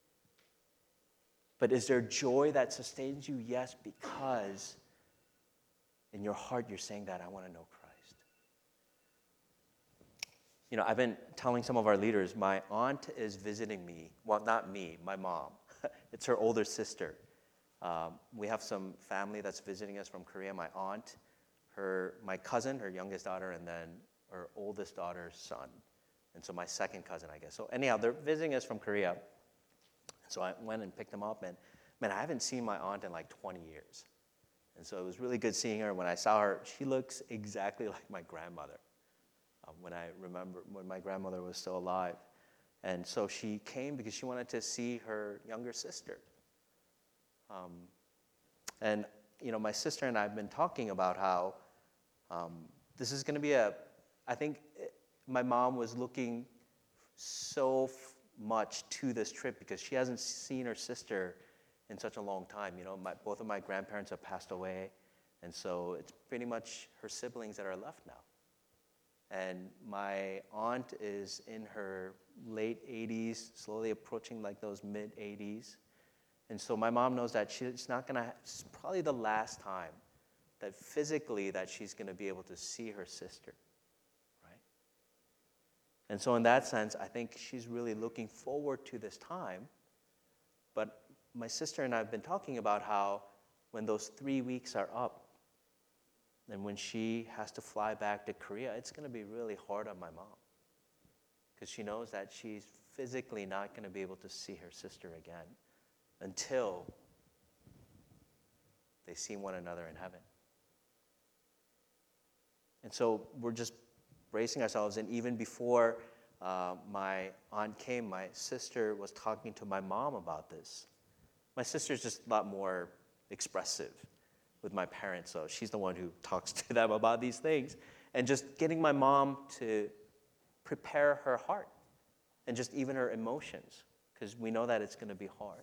But is there joy that sustains you? Yes, because in your heart you're saying that I want to know Christ. You know, I've been telling some of our leaders, my aunt is visiting me. Well, not me, my mom. It's her older sister. Um, we have some family that's visiting us from Korea. My aunt, her, my cousin, her youngest daughter, and then her oldest daughter's son. And so my second cousin, I guess. So anyhow, they're visiting us from Korea. So I went and picked them up, and man, I haven't seen my aunt in like twenty years. And so it was really good seeing her. When I saw her, she looks exactly like my grandmother. Um, when I remember when my grandmother was still alive. And so she came because she wanted to see her younger sister. Um, and, you know, my sister and I have been talking about how um, this is going to be a, I think it, my mom was looking so f- much to this trip because she hasn't seen her sister in such a long time. You know, my, both of my grandparents have passed away, and so it's pretty much her siblings that are left now. And my aunt is in her late eighties, slowly approaching like those mid eighties. And so my mom knows that she's not going to, it's probably the last time that physically that she's going to be able to see her sister, right? And so in that sense, I think she's really looking forward to this time. But my sister and I have been talking about how when those three weeks are up, and when she has to fly back to Korea, it's going to be really hard on my mom, because she knows that she's physically not going to be able to see her sister again until they see one another in heaven. And so we're just bracing ourselves. And even before uh, my aunt came, my sister was talking to my mom about this. My sister's just a lot more expressive with my parents, so she's the one who talks to them about these things. And just getting my mom to prepare her heart and just even her emotions, because we know that it's going to be hard.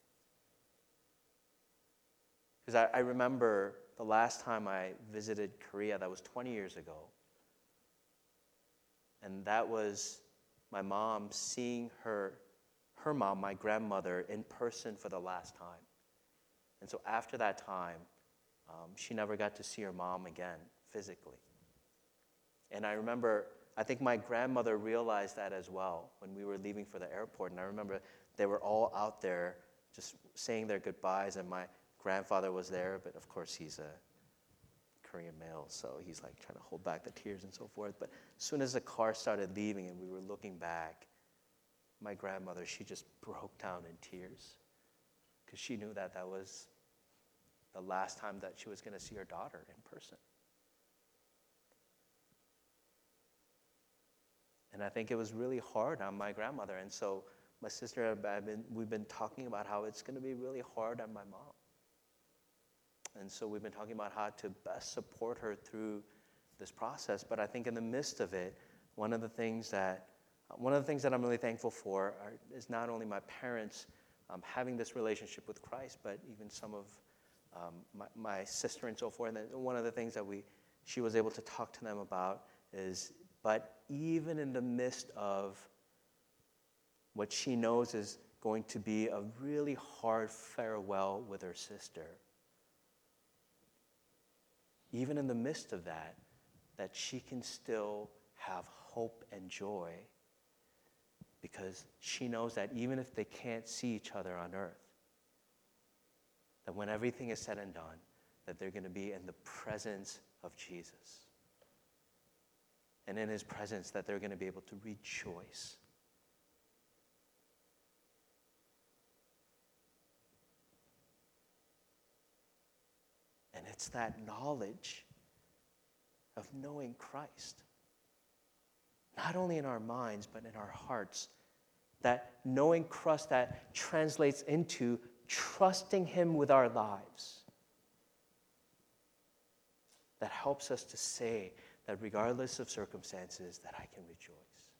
Because I, I remember the last time I visited Korea, that was twenty years ago. And that was my mom seeing her, her mom, my grandmother, in person for the last time. And so after that time, um, she never got to see her mom again physically. And I remember, I think my grandmother realized that as well when we were leaving for the airport. And I remember they were all out there just saying their goodbyes, and my grandfather was there, but of course he's a Korean male, so he's like trying to hold back the tears and so forth. But as soon as the car started leaving and we were looking back, my grandmother, she just broke down in tears because she knew that that was the last time that she was going to see her daughter in person. And I think it was really hard on my grandmother. And so my sister and I have been, we've been talking about how it's going to be really hard on my mom. And so we've been talking about how to best support her through this process. But I think in the midst of it, one of the things that one of the things that I'm really thankful for are, is not only my parents um, having this relationship with Christ, but even some of um, my, my sister and so forth. And one of the things that we she was able to talk to them about is, but even in the midst of what she knows is going to be a really hard farewell with her sister, even in the midst of that, that she can still have hope and joy because she knows that even if they can't see each other on earth, that when everything is said and done, that they're going to be in the presence of Jesus. And in his presence, that they're going to be able to rejoice. And it's that knowledge of knowing Christ, not only in our minds, but in our hearts, that knowing Christ that translates into trusting him with our lives, that helps us to say that regardless of circumstances, that I can rejoice.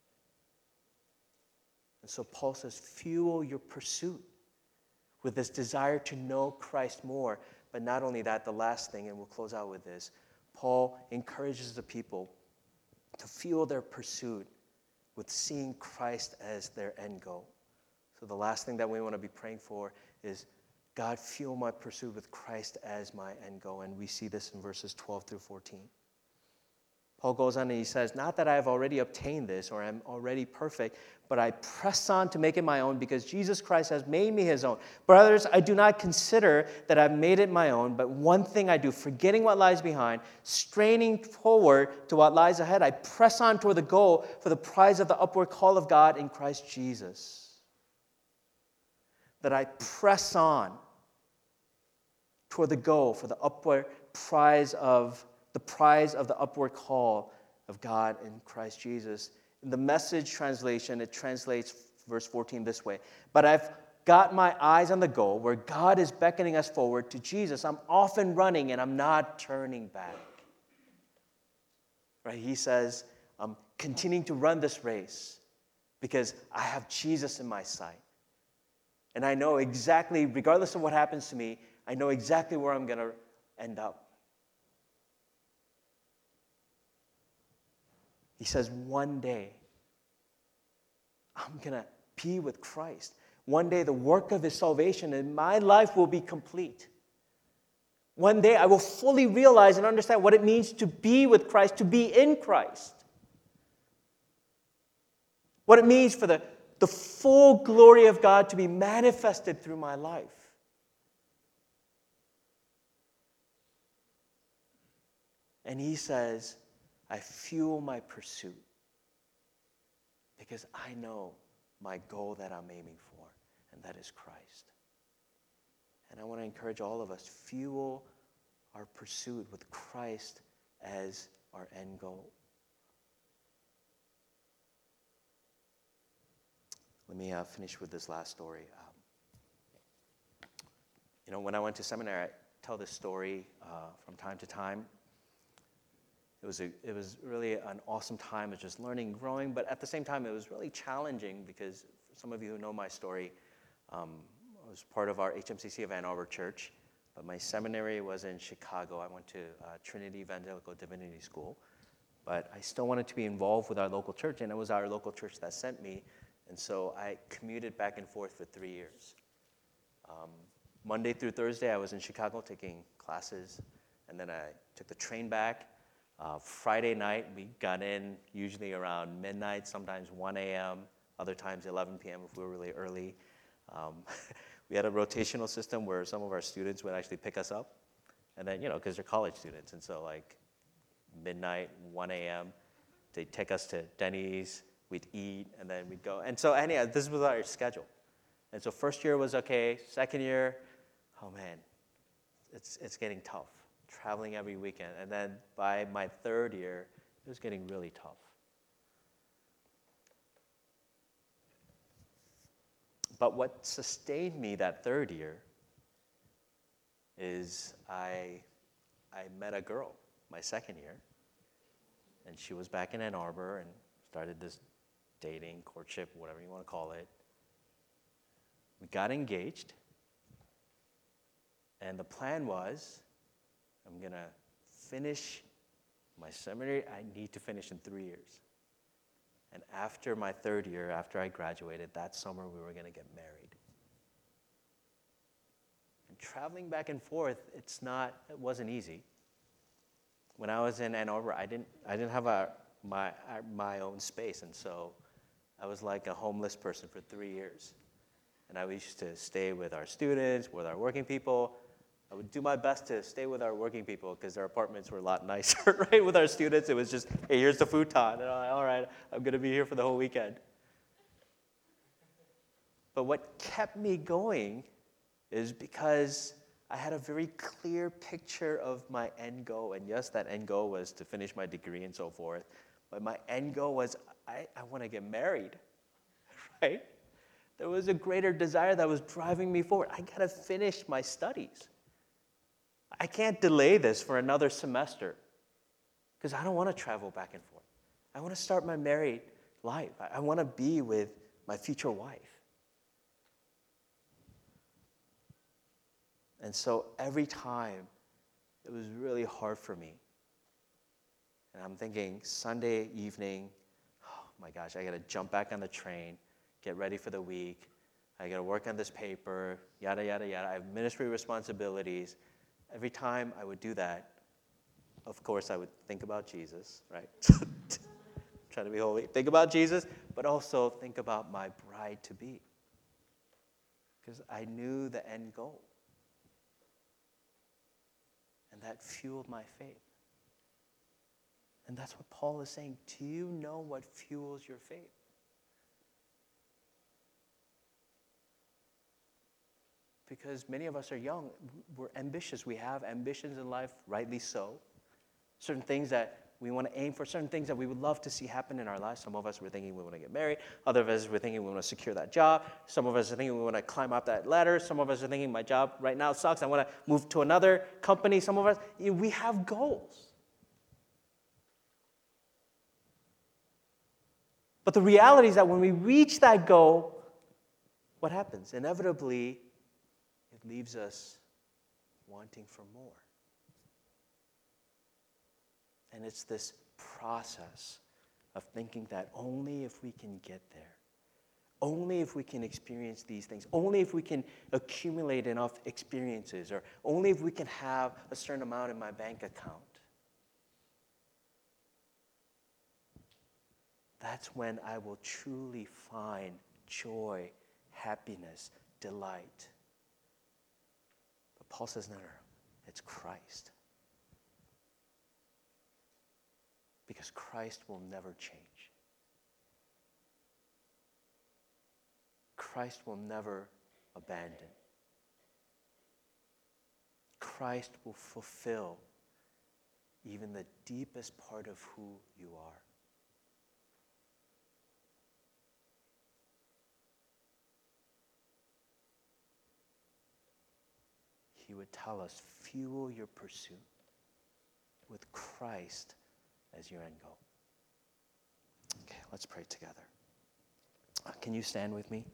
And so Paul says, fuel your pursuit with this desire to know Christ more. But not only that, the last thing, and we'll close out with this, Paul encourages the people to fuel their pursuit with seeing Christ as their end goal. So the last thing that we want to be praying for is, God, fuel my pursuit with Christ as my end goal. And we see this in verses twelve through fourteen. Paul goes on and he says, not that I have already obtained this or am already perfect, but I press on to make it my own because Jesus Christ has made me his own. Brothers, I do not consider that I've made it my own, but one thing I do, forgetting what lies behind, straining forward to what lies ahead, I press on toward the goal for the prize of the upward call of God in Christ Jesus. That I press on toward the goal for the upward prize of the prize of the upward call of God in Christ Jesus. In the Message translation, it translates verse fourteen this way. But I've got my eyes on the goal where God is beckoning us forward to Jesus. I'm often running and I'm not turning back. Right? He says, I'm continuing to run this race because I have Jesus in my sight. And I know exactly, regardless of what happens to me, I know exactly where I'm going to end up. He says, one day, I'm going to be with Christ. One day, the work of his salvation in my life will be complete. One day, I will fully realize and understand what it means to be with Christ, to be in Christ. What it means for the, the full glory of God to be manifested through my life. And he says, I fuel my pursuit because I know my goal that I'm aiming for, and that is Christ. And I want to encourage all of us, fuel our pursuit with Christ as our end goal. Let me uh, finish with this last story. Um, you know, when I went to seminary, I tell this story uh, from time to time. It was, a, it was really an awesome time of just learning, growing, but at the same time, it was really challenging because for some of you who know my story, um, I was part of our H M C C of Ann Arbor Church, but my seminary was in Chicago. I went to uh, Trinity Evangelical Divinity School, but I still wanted to be involved with our local church, and it was our local church that sent me. And so I commuted back and forth for three years. Um, Monday through Thursday, I was in Chicago taking classes, and then I took the train back. Uh, Friday night, we got in usually around midnight, sometimes one a.m., other times eleven p.m. if we were really early. Um, we had a rotational system where some of our students would actually pick us up, and then, you know, because they're college students, and so like midnight, one a.m., they'd take us to Denny's, we'd eat, and then we'd go. And so anyhow, this was our schedule. And so first year was okay. Second year, oh man, it's it's getting tough, traveling every weekend. And then by my third year, it was getting really tough. But what sustained me that third year is I, I met a girl my second year, and she was back in Ann Arbor and started this dating, courtship, whatever you want to call it. We got engaged, and the plan was, I'm going to finish my seminary. I need to finish in three years. And after my third year, after I graduated, that summer we were going to get married. And traveling back and forth, it's not, it wasn't easy. When I was in Ann Arbor, I didn't, I didn't have a, my, my own space, and so I was like a homeless person for three years. And I used to stay with our students, with our working people. I would do my best to stay with our working people because their apartments were a lot nicer, right? With our students, it was just, hey, here's the futon. And I'm like, all right, I'm going to be here for the whole weekend. But what kept me going is because I had a very clear picture of my end goal. And yes, that end goal was to finish my degree and so forth. But my end goal was, I, I want to get married, right? There was a greater desire that was driving me forward. I got to finish my studies. I can't delay this for another semester because I don't want to travel back and forth. I want to start my married life. I want to be with my future wife. And so every time, it was really hard for me. And I'm thinking, Sunday evening, oh my gosh, I got to jump back on the train, get ready for the week. I got to work on this paper, yada, yada, yada. I have ministry responsibilities. Every time I would do that, of course, I would think about Jesus, right? Trying to be holy. Think about Jesus, but also think about my bride-to-be. Because I knew the end goal. And that fueled my faith. And that's what Paul is saying. Do you know what fuels your faith? Because many of us are young. We're ambitious. We have ambitions in life, rightly so. Certain things that we want to aim for, certain things that we would love to see happen in our lives. Some of us were thinking we want to get married. Other of us were thinking we want to secure that job. Some of us are thinking we want to climb up that ladder. Some of us are thinking my job right now sucks. I want to move to another company. Some of us, we have goals. But the reality is that when we reach that goal, what happens? Inevitably, it leaves us wanting for more. And it's this process of thinking that only if we can get there, only if we can experience these things, only if we can accumulate enough experiences, or only if we can have a certain amount in my bank account, that's when I will truly find joy, happiness, delight. But Paul says, no, no, no, it's Christ. Because Christ will never change. Christ will never abandon. Christ will fulfill even the deepest part of who you are. He would tell us, fuel your pursuit with Christ as your end goal. Okay, let's pray together. Uh, can you stand with me?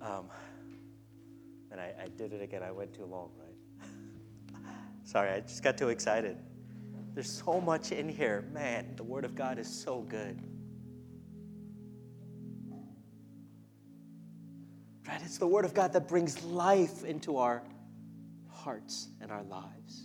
Um, and I, I did it again. I went too long, right? Sorry, I just got too excited. There's so much in here. Man, the Word of God is so good. Right? It's the Word of God that brings life into our hearts and our lives.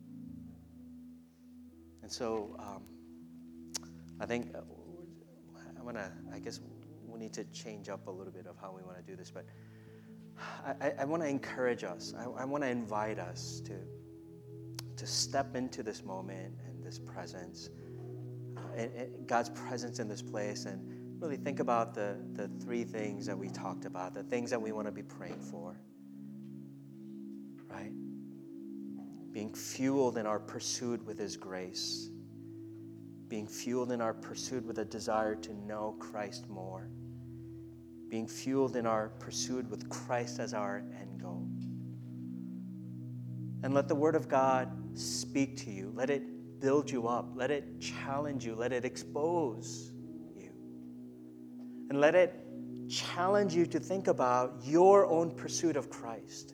And so um, I think uh, I'm going to, I guess we need to change up a little bit of how we want to do this, but I, I, I want to encourage us. I, I want to invite us to, to step into this moment and this presence, uh, and, and God's presence in this place, and really think about the, the three things that we talked about, the things that we want to be praying for, right? Being fueled in our pursuit with His grace, being fueled in our pursuit with a desire to know Christ more, being fueled in our pursuit with Christ as our end goal. And let the Word of God speak to you. Let it build you up. Let it challenge you. Let it expose you. And let it challenge you to think about your own pursuit of Christ.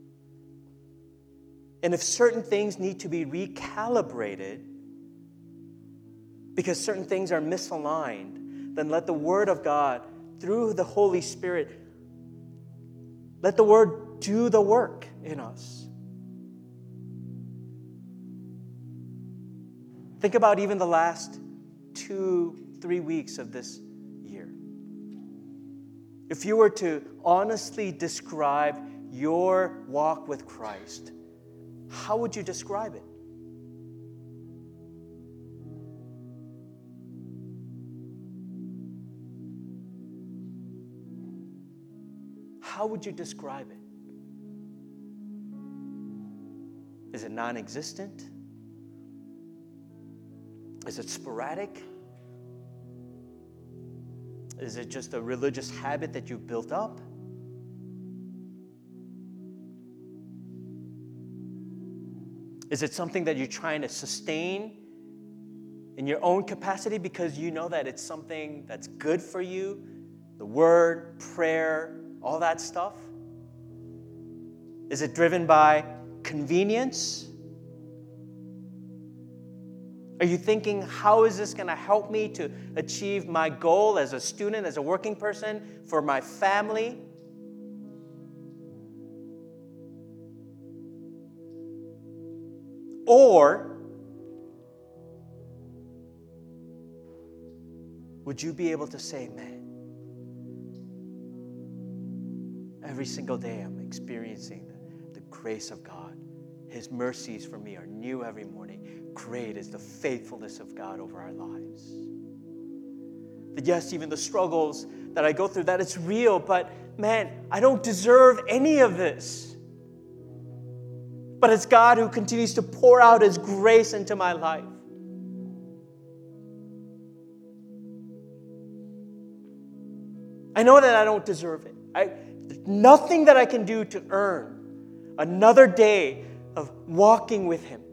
And if certain things need to be recalibrated because certain things are misaligned, then let the Word of God, through the Holy Spirit, let the Word do the work in us. Think about even the last two, three weeks of this year. If you were to honestly describe your walk with Christ, how would you describe it? How would you describe it? Is it non-existent? Is it sporadic? Is it just a religious habit that you've built up? Is it something that you're trying to sustain in your own capacity because you know that it's something that's good for you? The Word, prayer, all that stuff? Is it driven by convenience? Are you thinking, how is this going to help me to achieve my goal as a student, as a working person, for my family? Or would you be able to say, man, every single day I'm experiencing the, the grace of God. His mercies for me are new every morning. Great is the faithfulness of God over our lives. That yes, even the struggles that I go through, that it's real, but man, I don't deserve any of this. But it's God who continues to pour out His grace into my life. I know that I don't deserve it. I, there's nothing that I can do to earn another day of walking with Him.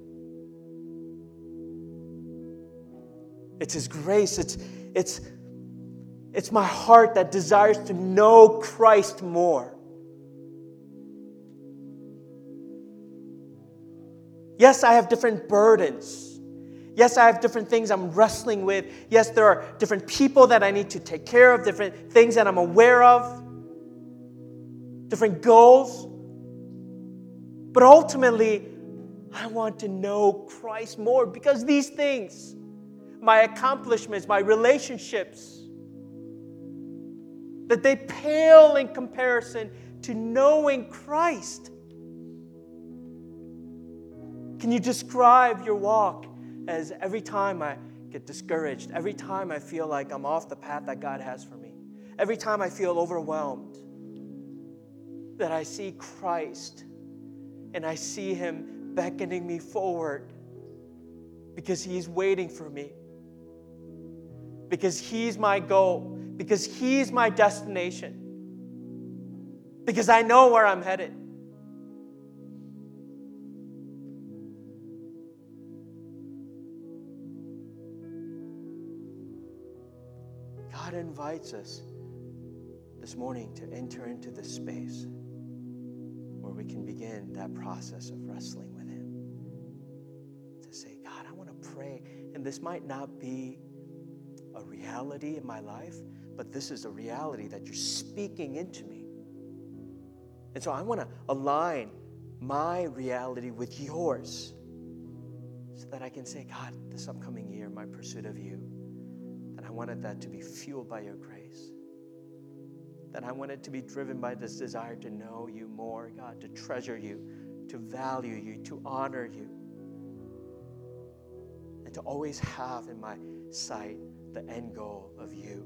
It's His grace. It's, it's, it's my heart that desires to know Christ more. Yes, I have different burdens. Yes, I have different things I'm wrestling with. Yes, there are different people that I need to take care of, different things that I'm aware of, different goals. But ultimately, I want to know Christ more because these things, my accomplishments, my relationships, that they pale in comparison to knowing Christ. Can you describe your walk as every time I get discouraged, every time I feel like I'm off the path that God has for me, every time I feel overwhelmed, that I see Christ and I see Him beckoning me forward because He's waiting for me, because He's my goal, because He's my destination, because I know where I'm headed. God invites us this morning to enter into this space where we can begin that process of wrestling with him. To say, God, I want to pray. And this might not be a reality in my life, but this is a reality that you're speaking into me. And so I want to align my reality with yours so that I can say, God, this upcoming year, my pursuit of you, that I wanted that to be fueled by your grace. That I wanted to be driven by this desire to know you more, God, to treasure you, to value you, to honor you, and to always have in my sight the end goal of you.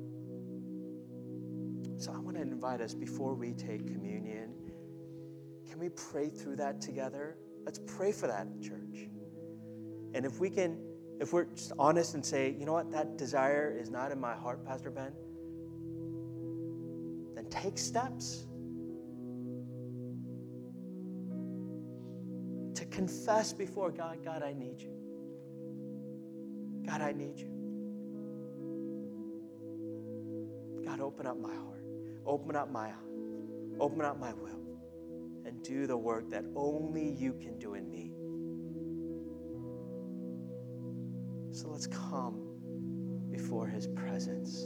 So I want to invite us before we take communion. Can we pray through that together? Let's pray for that, church. And if we can, if we're just honest and say, you know what, that desire is not in my heart, Pastor Ben, then take steps to confess before God, God, I need you. God, I need you. God, open up my heart. Open up my open up my will. And do the work that only you can do in me. So let's come before his presence.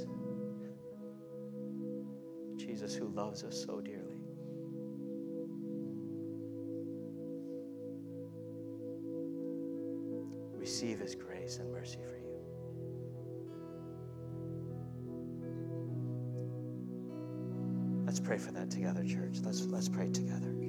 Jesus, who loves us so dearly. Receive his grace and mercy for you. Let's pray for that together, church. Let's, let's pray together.